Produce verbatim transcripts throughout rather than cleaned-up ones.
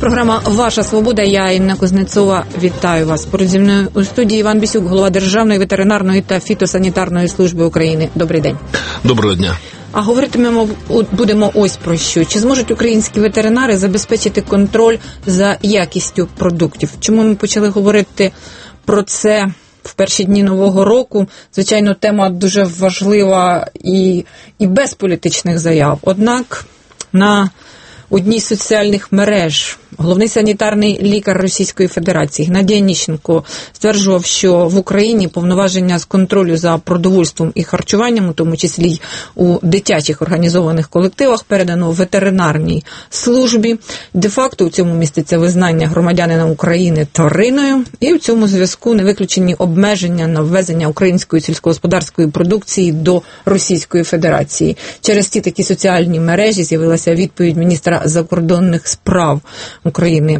Програма «Ваша свобода». Я, Інна Кузнецова, вітаю вас. Поруч зі мною у студії Іван Бісюк, голова Державної ветеринарної та фітосанітарної служби України. Добрий день. Доброго дня. А говоритимемо будемо ось про що. Чи зможуть українські ветеринари забезпечити контроль за якістю продуктів? Чому ми почали говорити про це в перші дні Нового року? Звичайно, тема дуже важлива і, і без політичних заяв. Однак на одній з соціальних мереж головний санітарний лікар Російської Федерації Геннадій Оніщенко стверджував, що в Україні повноваження з контролю за продовольством і харчуванням, у тому числі й у дитячих організованих колективах, передано ветеринарній службі. Де-факто у цьому міститься визнання громадянина України твариною, і в цьому зв'язку не виключені обмеження на ввезення української сільськогосподарської продукції до Російської Федерації. Через ті такі соціальні мережі з'явилася відповідь міністра закордонних справ України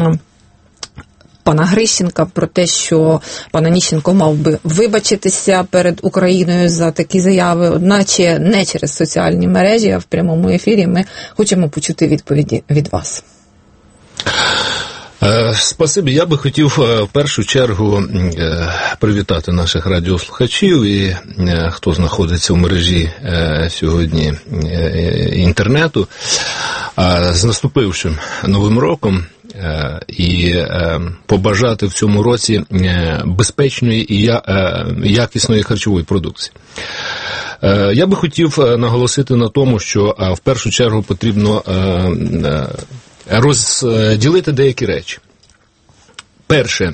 пана Грищенка про те, що пан Оніщенко мав би вибачитися перед Україною за такі заяви, одначе не через соціальні мережі, а в прямому ефірі. Ми хочемо почути відповіді від вас. Спасибі. Я би хотів в першу чергу привітати наших радіослухачів і хто знаходиться в мережі сьогодні інтернету з наступившим Новим роком і побажати в цьому році безпечної і якісної харчової продукції. Я би хотів наголосити на тому, що в першу чергу потрібно розділити деякі речі. Перше,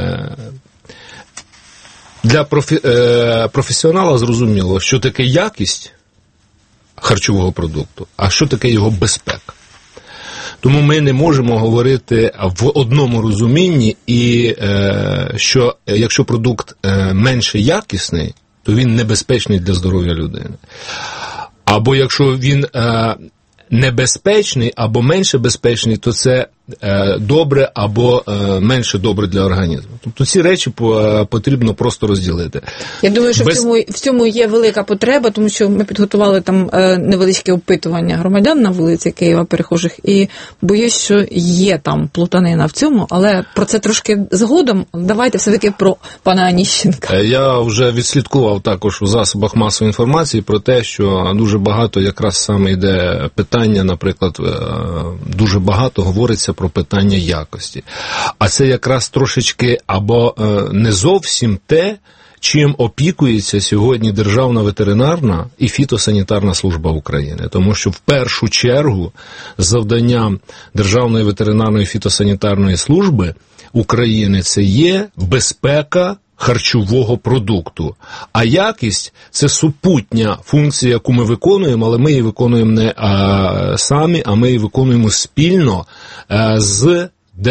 для профі... професіонала зрозуміло, що таке якість харчового продукту, а що таке його безпека. Тому ми не можемо говорити в одному розумінні, і що якщо продукт менше якісний, то він небезпечний для здоров'я людини. Або якщо він небезпечний або менше безпечний, то це е, добре або е, менше добре для організму. Тобто ці речі по, потрібно просто розділити. Я думаю, що Без... в, цьому, в цьому є велика потреба, тому що ми підготували там е, невеличке опитування громадян на вулиці Києва, перехожих, і боюсь, що є там плутанина в цьому, але про це трошки згодом. Давайте все-таки про пана Оніщенка. Я вже відслідкував також у засобах масової інформації про те, що дуже багато якраз саме йде питання, наприклад, дуже багато говориться про питання якості. А це якраз трошечки або не зовсім те, чим опікується сьогодні Державна ветеринарна і фітосанітарна служба України. Тому що в першу чергу завданням Державної ветеринарної і фітосанітарної служби України це є безпека харчового продукту. А якість – це супутня функція, яку ми виконуємо, але ми її виконуємо не а, самі, а ми її виконуємо спільно а, з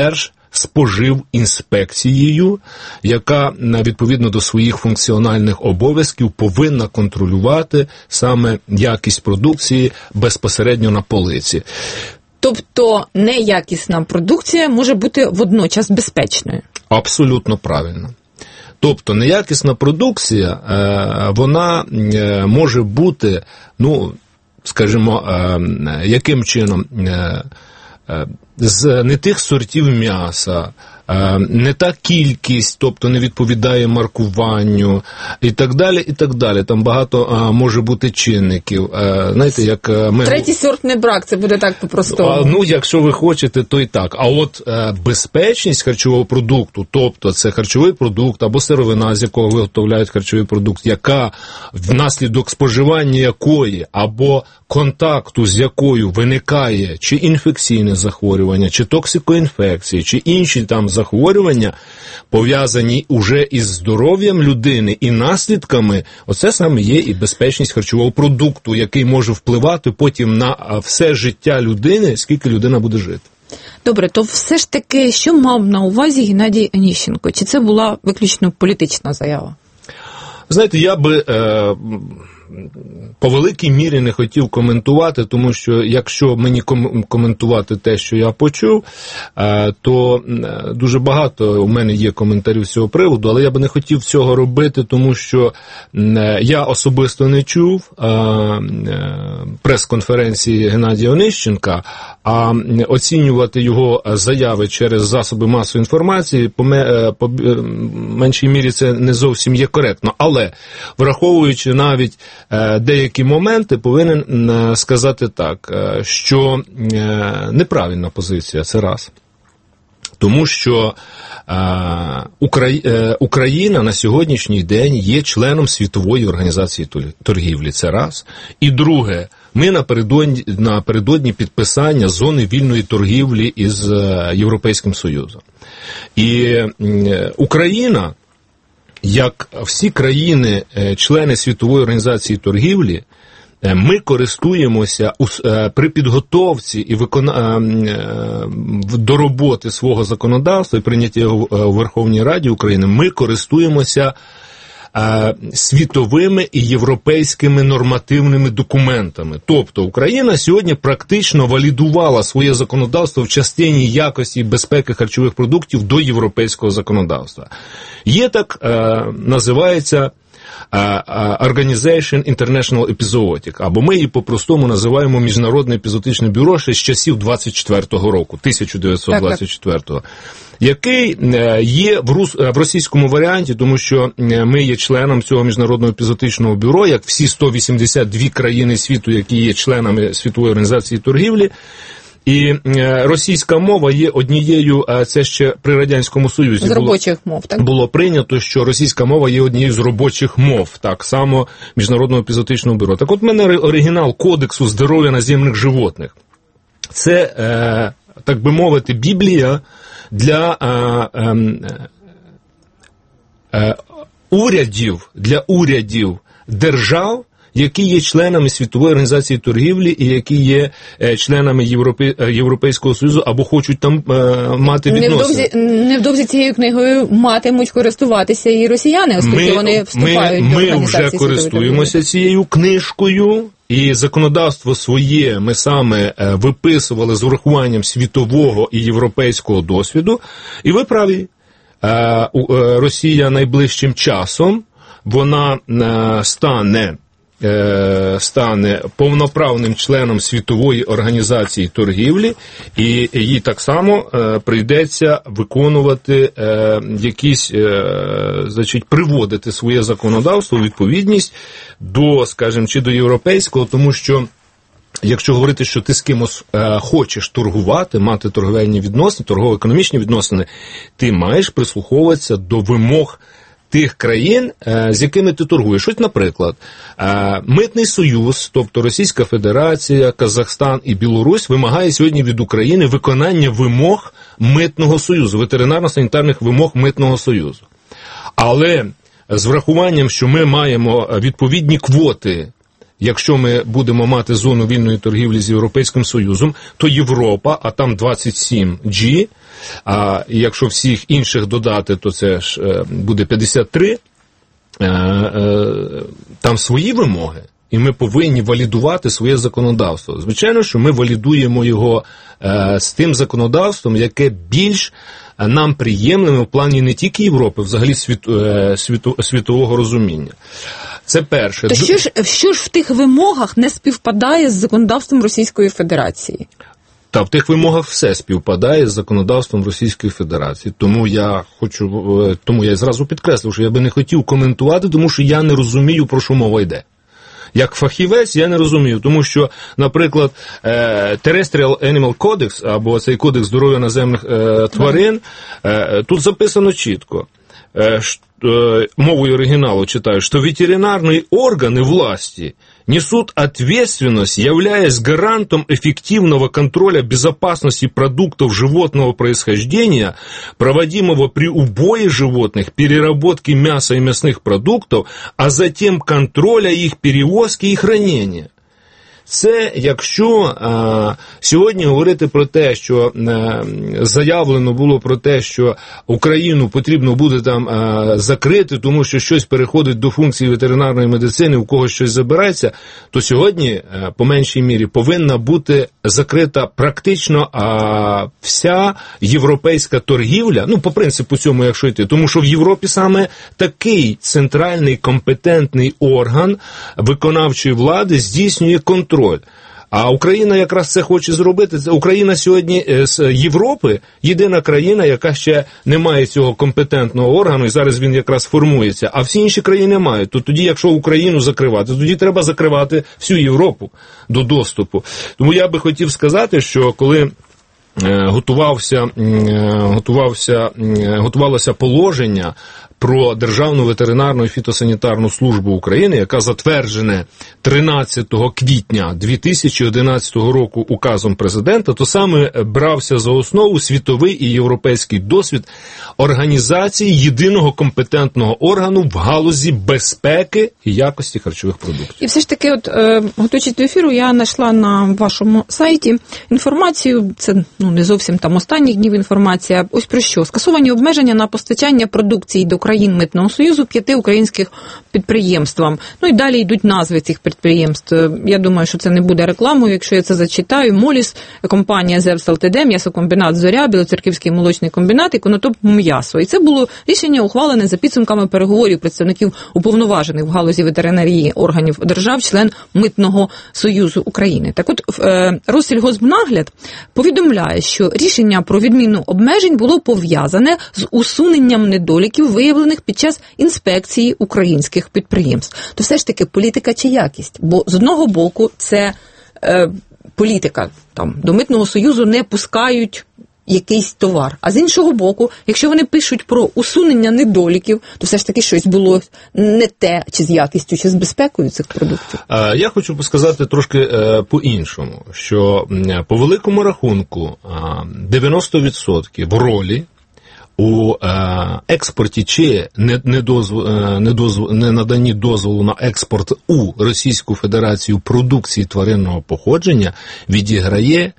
Держспоживінспекцією, яка відповідно до своїх функціональних обов'язків повинна контролювати саме якість продукції безпосередньо на полиці. Тобто неякісна продукція може бути водночас безпечною? Абсолютно правильно. Тобто неякісна продукція, вона може бути, ну, скажімо, яким чином, з не тих сортів м'яса, не та кількість, тобто не відповідає маркуванню і так далі, і так далі. Там багато а, може бути чинників. А, знаєте, як ми... Третій сорт не брак, це буде так по-простому. Ну, якщо ви хочете, то і так. А от а, безпечність харчового продукту, тобто це харчовий продукт або сировина, з якого виготовляють харчовий продукт, яка внаслідок споживання якої або контакту з якою виникає чи інфекційне захворювання, чи токсикоінфекції, чи інші там захворювання, пов'язані уже із здоров'ям людини і наслідками, оце саме є і безпечність харчового продукту, який може впливати потім на все життя людини, скільки людина буде жити. Добре, то все ж таки, що мав на увазі Геннадій Оніщенко? Чи це була виключно політична заява? Знаєте, я би... Е- по великій мірі не хотів коментувати, тому що якщо мені коментувати те, що я почув, то дуже багато у мене є коментарів з цього приводу, але я би не хотів цього робити, тому що я особисто не чув прес-конференції Геннадія Оніщенка, а оцінювати його заяви через засоби масової інформації по, по меншій мірі це не зовсім є коректно. Але, враховуючи навіть деякі моменти, повинен сказати так, що неправильна позиція, це раз. Тому що е, Україна на сьогоднішній день є членом Світової організації торгівлі, це раз. І друге, ми напередодні, напередодні підписання зони вільної торгівлі із Європейським Союзом. І е, Україна, як всі країни, члени Світової організації торгівлі, ми користуємося при підготовці і викона... до роботи свого законодавства і прийняття його у Верховній Раді України, ми користуємося світовими і європейськими нормативними документами. Тобто Україна сьогодні практично валідувала своє законодавство в частині якості і безпеки харчових продуктів до європейського законодавства. Є так, називається Organization International Epizootic, або ми її по-простому називаємо Міжнародне епізоотичне бюро ще з часів двадцять четвертого року, тисяча дев'ятсот двадцять четвертого, який є в російському варіанті, тому що ми є членом цього Міжнародного епізоотичного бюро, як всі сто вісімдесят дві країни світу, які є членами Світової організації торгівлі. І російська мова є однією, це ще при Радянському Союзі з робочих було, мов, так? Було прийнято, що російська мова є однією з робочих мов, так само Міжнародного епізоотичного бюро. Так от в мене оригінал Кодексу здоров'я наземних животних. Це, е, так би мовити, Біблія для е, е, е, урядів, для урядів держав, які є членами Світової організації торгівлі і які є членами Європей... Європейського Союзу або хочуть там е, мати відносини. Невдовзі, невдовзі цією книгою матимуть користуватися і росіяни, оскільки ми, вони вступають ми, до ми організації вже користуємося цією книжкою, і законодавство своє ми саме виписували з урахуванням світового і європейського досвіду. І ви праві, Росія найближчим часом, вона стане стане повноправним членом Світової організації торгівлі, і їй так само прийдеться виконувати якісь, значить, приводити своє законодавство у відповідність до, скажімо, чи до європейського, тому що якщо говорити, що ти з кимось е, хочеш торгувати, мати торговельні відносини, торгово-економічні відносини, ти маєш прислуховуватися до вимог тих країн, з якими ти торгуєш. Ось, наприклад, Митний Союз, тобто Російська Федерація, Казахстан і Білорусь вимагає сьогодні від України виконання вимог Митного Союзу, ветеринарно-санітарних вимог Митного Союзу. Але з врахуванням, що ми маємо відповідні квоти, якщо ми будемо мати зону вільної торгівлі з Європейським Союзом, то Європа, а там двадцять сім джі, а якщо всіх інших додати, то це ж буде п'ятдесят три, там свої вимоги, і ми повинні валідувати своє законодавство. Звичайно, що ми валідуємо його з тим законодавством, яке більш нам приємлено в плані не тільки Європи, взагалі світу, світу, світового розуміння. Це перше. То що ж, що ж в тих вимогах не співпадає з законодавством Російської Федерації? Та в тих вимогах все співпадає з законодавством Російської Федерації. Тому я хочу, тому я зразу підкреслив, що я би не хотів коментувати, тому що я не розумію, про що мова йде. Як фахівець я не розумію, тому що, наприклад, Terrestrial Animal Codex, або цей кодекс здоров'я наземних тварин, тут записано чітко, мовою оригиналу читаю, что ветеринарные органы власти несут ответственность, являясь гарантом эффективного контроля безопасности продуктов животного происхождения, проводимого при убое животных, переработке мяса и мясных продуктов, а затем контроля их перевозки и хранения. Це якщо а, сьогодні говорити про те, що а, заявлено було про те, що Україну потрібно буде там а, закрити, тому що щось переходить до функції ветеринарної медицини, у когось щось забирається, то сьогодні, а, по меншій мірі, повинна бути закрита практично а, вся європейська торгівля, ну, по принципу цьому, якщо йти, тому що в Європі саме такий центральний компетентний орган виконавчої влади здійснює контроль. А Україна якраз це хоче зробити. Україна сьогодні з Європи єдина країна, яка ще не має цього компетентного органу, і зараз він якраз формується, а всі інші країни мають. То тоді, якщо Україну закривати, тоді треба закривати всю Європу до доступу. Тому я би хотів сказати, що коли готувався, готувався, готувалося положення про Державну ветеринарну і фітосанітарну службу України, яка затверджена тринадцятого квітня дві тисячі одинадцятого року указом президента, то саме брався за основу світовий і європейський досвід організації єдиного компетентного органу в галузі безпеки і якості харчових продуктів. І все ж таки, от е, готуючись до ефіру, я знайшла на вашому сайті інформацію, це ну не зовсім там останніх днів інформація, ось про що. Скасовані обмеження на постачання продукції до країн Митного Союзу п'яти українських підприємствам. Ну і далі йдуть назви цих підприємств. Я думаю, що це не буде рекламою, якщо я це зачитаю. Моліс, компанія ЗЕВС ЛТД, м'ясокомбінат Зоря, Білоцерківський молочний комбінат і Конотоп м'ясо. І це було рішення ухвалене за підсумками переговорів представників уповноважених в галузі ветеринарії органів держав, член Митного Союзу України. Так от, Россільгоспнагляд повідомляє, що рішення про відміну обмежень було пов'язане з усуненням недоліків, виявлених під час інспекції українських підприємств. То все ж таки політика чи якість? Бо з одного боку це е, політика, там до Митного Союзу не пускають якийсь товар. А з іншого боку, якщо вони пишуть про усунення недоліків, то все ж таки щось було не те, чи з якістю, чи з безпекою цих продуктів. Я хочу сказати трошки по-іншому, що по великому рахунку дев'яносто відсотків ролі у експорті чи не, не, дозв, не, дозв, не наданні дозволу на експорт у Російську Федерацію продукції тваринного походження відіграє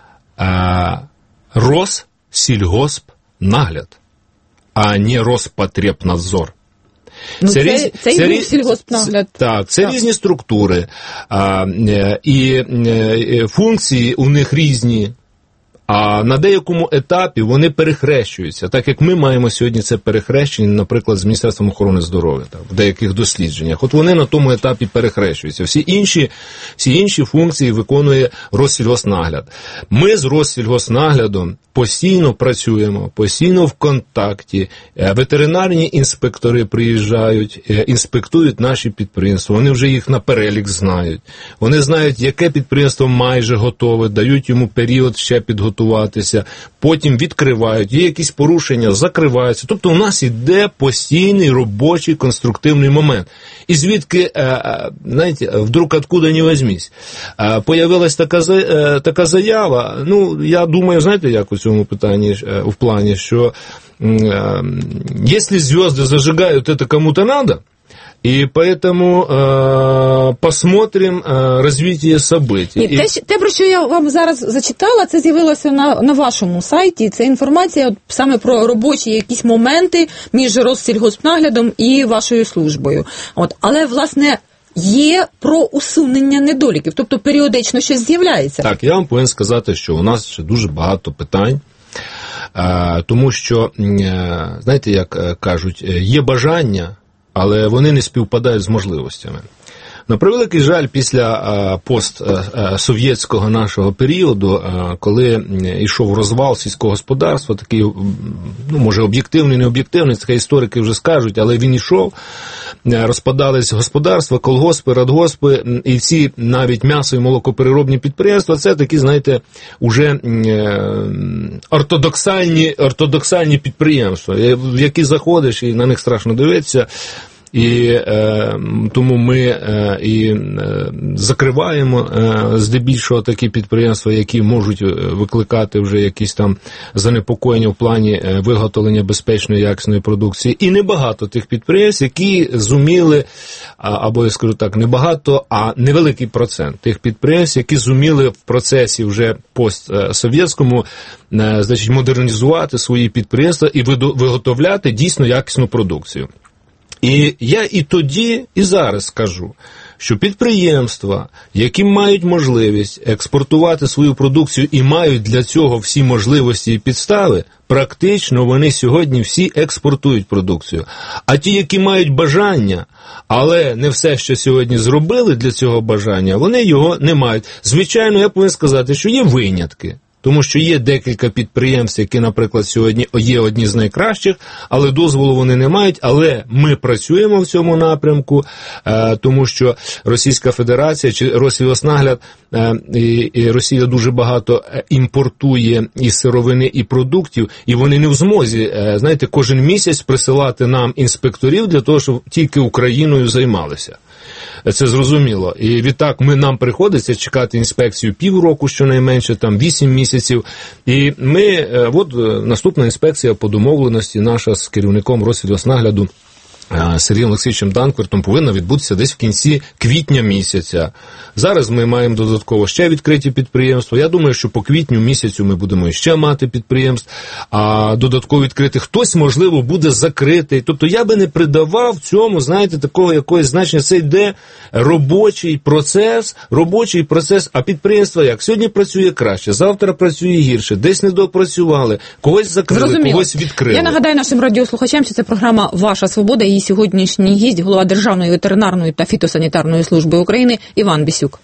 Россільгоспнагляд, а не Роспотребнадзор. Ну, це, це, це, це і був сільгоспнагляд. Так, це так. Різні структури, а, і, і функції у них різні. А на деякому етапі вони перехрещуються, так як ми маємо сьогодні це перехрещення, наприклад, з Міністерством охорони здоров'я, так, в деяких дослідженнях. От вони на тому етапі перехрещуються. Всі інші, всі інші функції виконує Россільгоспнагляд. Ми з Россільгоспнаглядом постійно працюємо, постійно в контакті. Ветеринарні інспектори приїжджають, інспектують наші підприємства. Вони вже їх на перелік знають. Вони знають, яке підприємство майже готове, дають йому період ще підготуватися, потім відкривають, є якісь порушення, закриваються. Тобто у нас іде постійний робочий конструктивний момент. І звідки, знаєте, вдруг откуда не возьмись. Появилась така, така заява, ну, я думаю, знаєте, як у цьому питанні, в плані, що якщо зв'язки зажигають, це кому-то надо, и поэтому э, посмотрим э, розвиття событий. Ні, те, те, про що я вам зараз зачитала, це з'явилося на, на вашому сайті. Це інформація от, саме про робочі якісь моменти між Россільгоспнаглядом і вашою службою. От, але, власне, є про усунення недоліків, тобто періодично щось з'являється. Так, я вам повинен сказати, що у нас ще дуже багато питань. Тому що, знаєте, як кажуть, є бажання, але вони не співпадають з можливостями. На превеликий жаль, після постсовєтського нашого періоду, коли йшов розвал сільського господарства, такий, ну, може, об'єктивний, не об'єктивний, це історики вже скажуть, але він йшов, розпадались господарства, колгоспи, радгоспи, і ці навіть м'ясо- і молокопереробні підприємства, це такі, знаєте, уже ортодоксальні, ортодоксальні підприємства, в які заходиш і на них страшно дивитися. І е, тому ми е, і е, закриваємо е, здебільшого такі підприємства, які можуть викликати вже якісь там занепокоєння в плані виготовлення безпечної якісної продукції. І небагато тих підприємств, які зуміли, або я скажу так, небагато, а невеликий процент тих підприємств, які зуміли в процесі вже постсовєтському, е, значить, модернізувати свої підприємства і виготовляти дійсно якісну продукцію. І я і тоді, і зараз скажу, що підприємства, які мають можливість експортувати свою продукцію і мають для цього всі можливості і підстави, практично вони сьогодні всі експортують продукцію. А ті, які мають бажання, але не все, що сьогодні зробили для цього бажання, вони його не мають. Звичайно, я повинен сказати, що є винятки. Тому що є декілька підприємств, які, наприклад, сьогодні є одні з найкращих, але дозволу вони не мають. Але ми працюємо в цьому напрямку, тому що Російська Федерація чи Росвіоснагляд і Росія дуже багато імпортує і сировини, і продуктів, і вони не в змозі, знаєте, кожен місяць присилати нам інспекторів для того, щоб тільки Україною займалися. Це зрозуміло. І відтак ми, нам приходиться чекати інспекцію півроку, щонайменше, там вісім місяців. І ми, от наступна інспекція по домовленості наша з керівником Росвіоснагляду Сергієм Олексійовичем Данквертом повинна відбутися десь в кінці квітня місяця. Зараз ми маємо додатково ще відкриті підприємства. Я думаю, що по квітню місяцю ми будемо ще мати підприємств, а додатково відкрити хтось, можливо, буде закритий. Тобто я би не придавав цьому, знаєте, такого якогось значення. Це йде робочий процес, робочий процес, а підприємство як? Сьогодні працює краще, завтра працює гірше, десь недопрацювали, когось закрили, Зрозуміло. когось відкрили. Я нагадаю нашим радіослухачам, що це програма «Ваша свобода», і сьогоднішній гість, голова Державної ветеринарної та фітосанітарної служби України Іван Бісюк.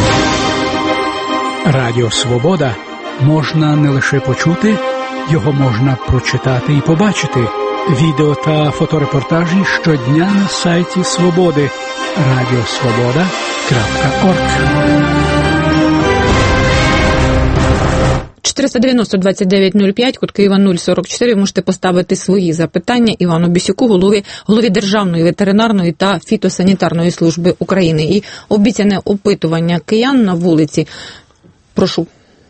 Радіо «Свобода» можна не лише почути, його можна прочитати і побачити. Відео та фоторепортажі щодня на сайті «Свободи» радіосвобода крапка орг. чотириста дев'яносто двадцять дев'ять нуль п'ять, код Києва нуль сорок чотири. Ви можете поставити свої запитання Івану Бісюку, голові, голові Державної ветеринарної та фітосанітарної служби України. І обіцяне опитування киян на вулиці. Прошу.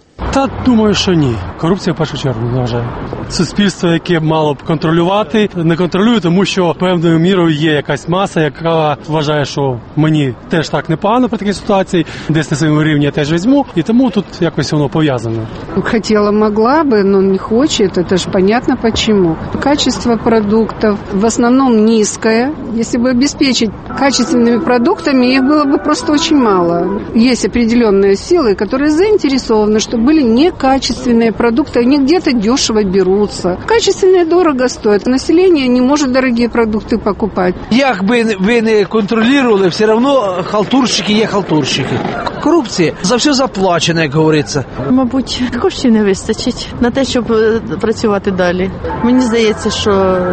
Та думаю, що ні. Корупція в першу чергу, не вважаю. Суспільство, яке мало б контролювати, не контролює, тому що певною мірою є якась маса, яка вважає, що мені теж так непогано при такій ситуації, десь на своєму рівні я теж візьму, і тому тут якось воно пов'язано. Хотела, могла бы, но не хочет, это же понятно почему. Качество продуктов в основном низкое. Если бы обеспечить качественными продуктами, их было бы просто очень мало. Есть определенные силы, которые заинтересованы, чтобы были некачественные продукты, они где-то дешево берутся. Качественные дорого стоят. Население не может дорогие продукты покупать. Як би ви не контролювали, все одно халтурщики є халтурщики. Корупція за все заплачена, як говориться. Мабуть, коштів не вистачить на те, щоб працювати далі. Мені здається, що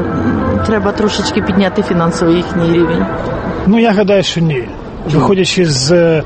треба трошечки підняти фінансовий їхній рівень. Ну, я гадаю, що ні. Виходячи з е,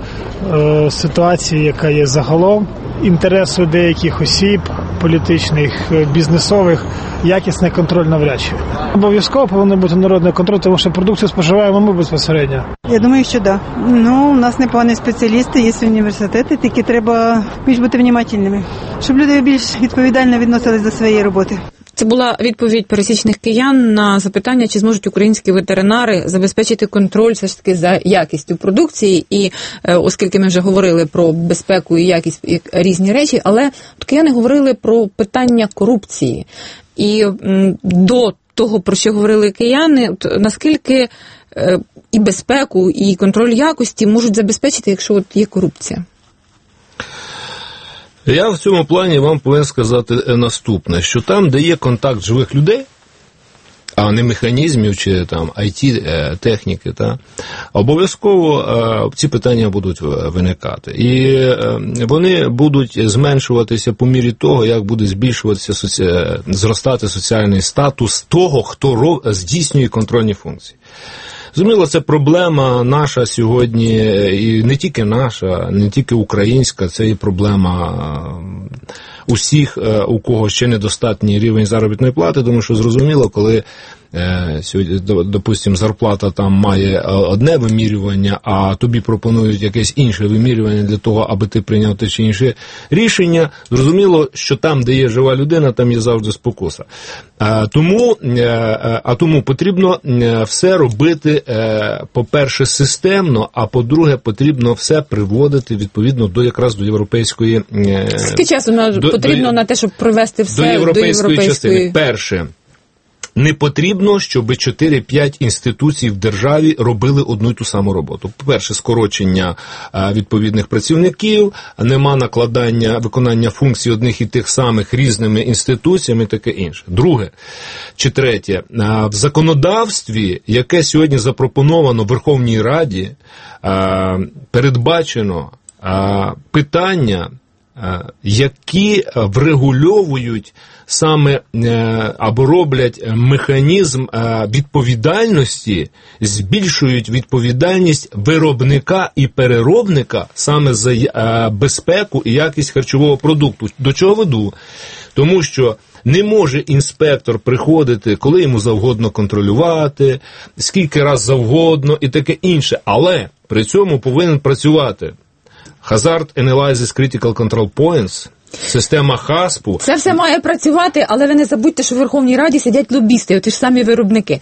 ситуації, яка є загалом, інтересу деяких осіб, політичних, бізнесових, якісний контроль навряд чи. Обов'язково повинен бути народний контроль, тому що продукцію споживаємо ми безпосередньо. Я думаю, що так. Да. Ну, у нас непогані спеціалісти, є університети, тільки треба більш бути внимательними, щоб люди більш відповідально відносились до своєї роботи. Це була відповідь пересічних киян на запитання, чи зможуть українські ветеринари забезпечити контроль все ж таки за якістю продукції. І е, оскільки ми вже говорили про безпеку і якість і різні речі, але кияни говорили про питання корупції. І м, до того, про що говорили кияни, от, наскільки е, і безпеку, і контроль якості можуть забезпечити, якщо от є корупція? Я в цьому плані вам повинен сказати наступне, що там, де є контакт живих людей, а не механізмів чи там ай ті-техніки, та, обов'язково е, ці питання будуть виникати. І е, вони будуть зменшуватися по мірі того, як буде збільшуватися, соці... зростати соціальний статус того, хто ров... здійснює контрольні функції. Зрозуміло, це проблема наша сьогодні, і не тільки наша, не тільки українська, це і проблема усіх, у кого ще недостатній рівень заробітної плати, тому що зрозуміло, коли сьогодні, допустимо, зарплата там має одне вимірювання, а тобі пропонують якесь інше вимірювання для того, аби ти прийняв те чи інше рішення, зрозуміло, що там, де є жива людина, там є завжди спокуса. А тому, а тому потрібно все робити, по-перше, системно, а по-друге, потрібно все приводити відповідно до якраз до європейської... Скільки часу до, потрібно до, на те, щоб привести все до європейської, до європейської частини? Перше. Не потрібно, щоб чотири-п'ять інституцій в державі робили одну й ту саму роботу. По-перше, скорочення відповідних працівників, нема накладання, виконання функцій одних і тих самих різними інституціями і таке інше. Друге, чи третє, в законодавстві, яке сьогодні запропоновано Верховній Раді, передбачено питання, які врегульовують саме або роблять механізм відповідальності, збільшують відповідальність виробника і переробника саме за безпеку і якість харчового продукту. До чого веду? Тому що не може інспектор приходити, коли йому завгодно контролювати, скільки раз завгодно і таке інше, але при цьому повинен працювати Hazard Analysis Critical Control Points, система хаспу. Це все має працювати, але ви не забудьте, що в Верховній Раді сидять лобісти, ті ж самі виробники.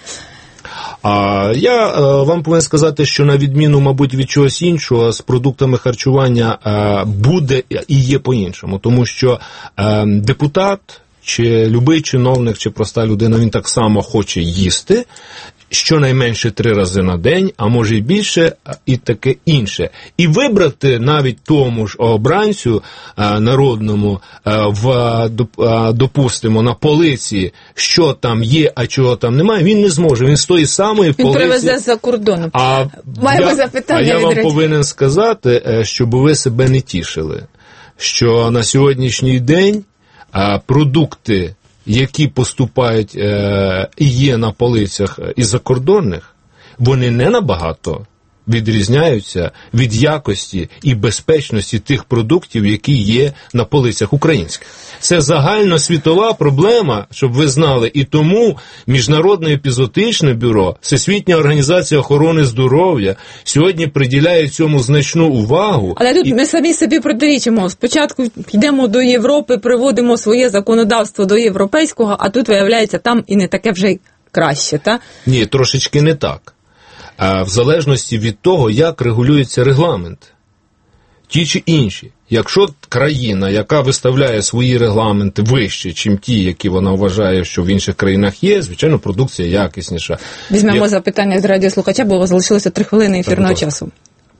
А я а, вам повинен сказати, що на відміну, мабуть, від чогось іншого, з продуктами харчування а, буде і є по-іншому. Тому що а, депутат, чи любий чиновник, чи проста людина, він так само хоче їсти, щонайменше три рази на день, а може і більше, і таке інше. І вибрати навіть тому ж обранцю народному, в, допустимо, на полиці, що там є, а чого там немає, він не зможе. Він з тої самої полиці... Він привезе за кордону. А Маємо я, запитання. А я вам від повинен сказати, щоб ви себе не тішили, що на сьогоднішній день продукти, які поступають е, і є на полицях із закордонних, вони не набагато відрізняються від якості і безпечності тих продуктів, які є на полицях українських. Це загальносвітова проблема, щоб ви знали, і тому Міжнародне епізоотичне бюро, Всесвітня організація охорони здоров'я сьогодні приділяє цьому значну увагу. Але тут і... ми самі собі протирічимо. Спочатку йдемо до Європи, приводимо своє законодавство до європейського, а тут, виявляється, там і не таке вже й краще, так? Ні, трошечки не так. А в залежності від того, як регулюється регламент. Ті чи інші. Якщо країна, яка виставляє свої регламенти вище, чим ті, які вона вважає, що в інших країнах є, звичайно, продукція якісніша. Візьмемо Я... запитання з радіослухача, бо у вас залишилося три хвилини ефірного так, часу.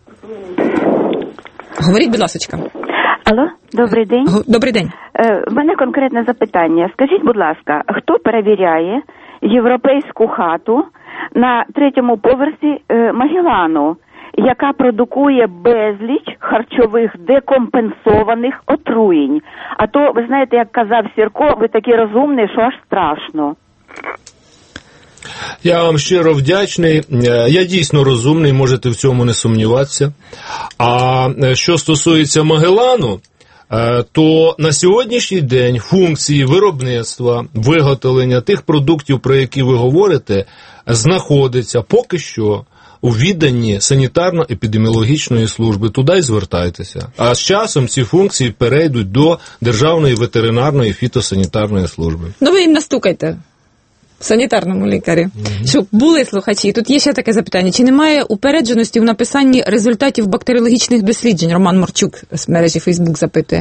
Говоріть, будь ласка. Алло, добрий день. Добрий день. У мене конкретне запитання. Скажіть, будь ласка, хто перевіряє європейську хату на третьому поверсі Магелану, яка продукує безліч харчових декомпенсованих отруєнь? А то, ви знаєте, як казав Сірко, ви такий розумний, що аж страшно. Я вам щиро вдячний. Я дійсно розумний, можете в цьому не сумніватися. А що стосується Магелану, то на сьогоднішній день функції виробництва, виготовлення тих продуктів, про які ви говорите, знаходиться поки що у відданні санітарно-епідеміологічної служби. Туди й звертайтеся. А з часом ці функції перейдуть до Державної ветеринарної фітосанітарної служби. Ну ви їм настукайте. Санітарному лікарі. Mm-hmm. Щоб були слухачі. Тут є ще таке запитання. Чи немає упередженості в написанні результатів бактеріологічних досліджень? Роман Морчук з мережі Фейсбук запитує.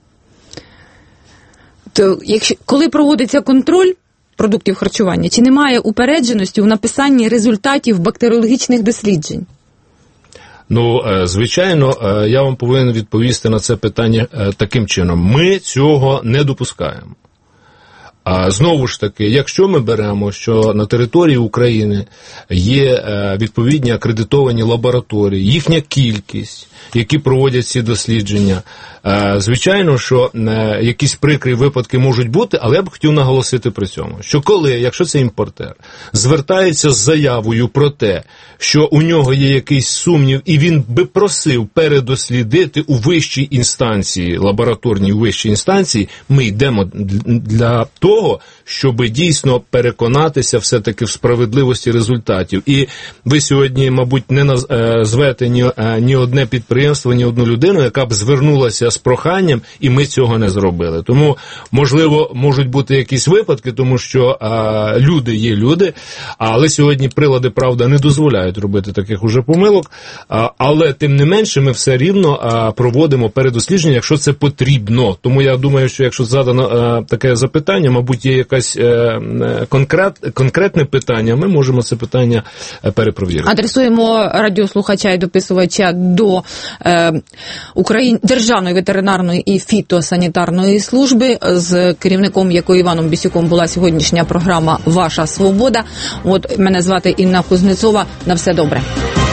То, якщо, коли проводиться контроль продуктів харчування, чи немає упередженості в написанні результатів бактеріологічних досліджень? Ну, звичайно, я вам повинен відповісти на це питання таким чином. Ми цього не допускаємо. А знову ж таки, якщо ми беремо, що на території України є відповідні акредитовані лабораторії, їхня кількість, які проводять ці дослідження, звичайно, що якісь прикрі випадки можуть бути, але я б хотів наголосити при цьому, що коли, якщо це імпортер, звертається з заявою про те, що у нього є якийсь сумнів, і він би просив передослідити у вищій інстанції, лабораторній вищій інстанції, ми йдемо для того, щоб дійсно переконатися все-таки в справедливості результатів. І ви сьогодні, мабуть, не назвете ні, ні одне підприємство, ні одну людину, яка б звернулася з проханням, і ми цього не зробили. Тому, можливо, можуть бути якісь випадки, тому що а, люди є люди, але сьогодні прилади, правда, не дозволяють робити таких уже помилок, а, але тим не менше ми все рівно а, проводимо передослідження, якщо це потрібно. Тому я думаю, що якщо задано а, таке запитання, мабуть, є якесь а, конкрет, конкретне питання, ми можемо це питання перепровірити. Адресуємо радіослухача і дописувача до е, Україн... Державної ветеринарної і фітосанітарної служби, з керівником якої Іваном Бісюком була сьогоднішня програма «Ваша свобода». От мене звати Інна Кузнецова. На все добре.